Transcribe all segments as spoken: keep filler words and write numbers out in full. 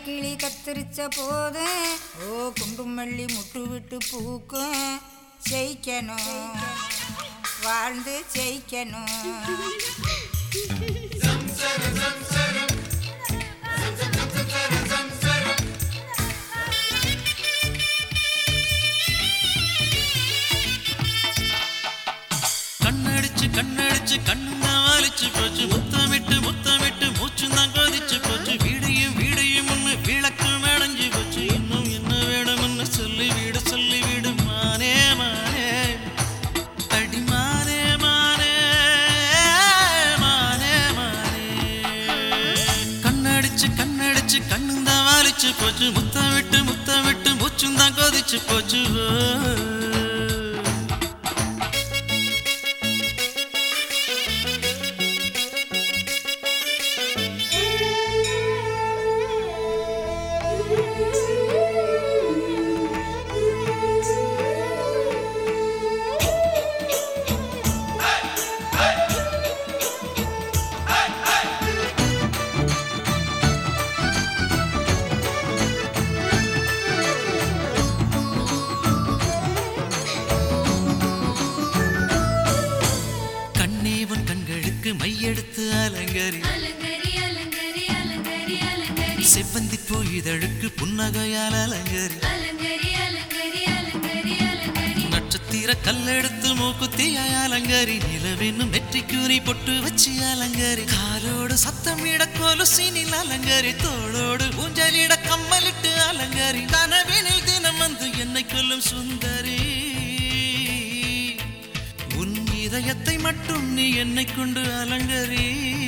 கிளி கத்திரிச்ச போது ஓ குண்டும் மல்லி முட்டு விட்டு பூக்கும் ஜெயிக்கணும் வாழ்ந்து ஜெயிக்கணும் கண்ணடிச்சு கண்ணடிச்சு கண்ணுங்க வாலிச்சு போச்சு முத்தமிட்டு முத்தமிட்டு மூச்சுந்தான் கொதிச்சு போச்சு வீடையும் வீடையும் முன்னு விளக்கம் அடைஞ்சு போச்சு இன்னும் என்ன வேணும்னு சொல்லி வீடு சொல்லி வீடு மானே மானே அடி மானே மானே மானே மானே கண்ணடிச்சு கண்ணடிச்சு கண்ணுந்தான் வாலிச்சு போச்சு முத்தமிட்டு முத்தமிட்டு மூச்சுந்தான் கொதிச்சு போச்சு மையெடுத்து அலங்கரி செவ்வந்தி போயிதழுக்கு புன்னகையால் அலங்கரி நட்சத்திர கல்லெடுத்து மூக்குத்தியாய் அலங்கரி நிலவென்னும் நெற்றிக்கூறி பொட்டு வச்சு அலங்கரி காலோடு சத்தமிட கொலுசினில் அலங்கரி தோளோடு ஊஞ்சலிட கம்மலிட்டு அலங்கரி கனவினில் தினம் வந்து என்னை கொல்லும் சுந்தரி உன் இதயத்தை மட்டும் நீ என்னை கொண்டு அலங்கரி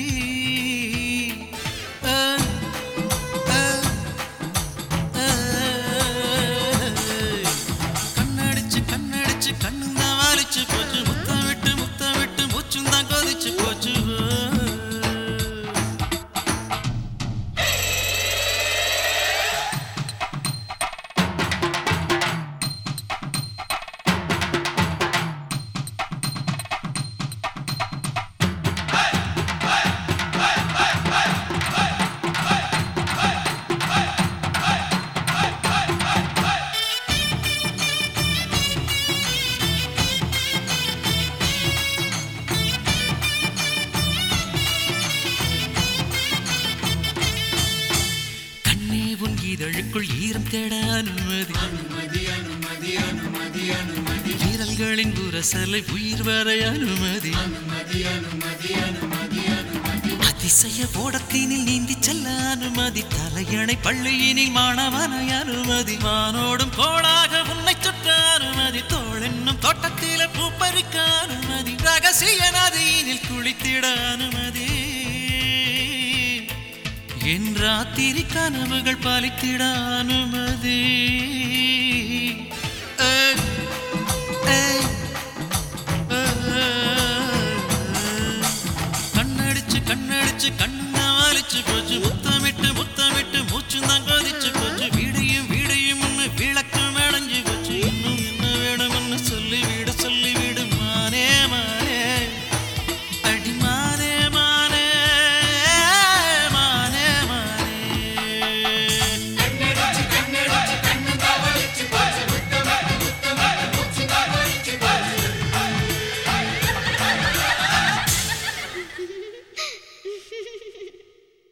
கண்ணடிச்சு கண்ணடிச்சு கண்ணுந்தான் வாலிச்சு போச்சு முத்தமிட்டு முத்தமிட்டு மூச்சுந்தான் கொதிச்சு போச்சு இதழுக்குள் ஈரம் தேட அனுமதி வீரல்களின் உரசலை உயிர் வரை அனுமதி அதிசய ஓடத்தினில் நீந்தி செல்ல அனுமதி தலையணை பள்ளியினில் மாணவனை அனுமதி வானோடும் கோளாக உன்னை சுற்ற அனுமதி தோள் என்னும் தோட்டத்தில பூப்பறிக்க அனுமதி ரகசிய நதியினில் குளித்திட அனுமதி என் ராத்திரி கனவுகள் பாலித்திட அனுமதி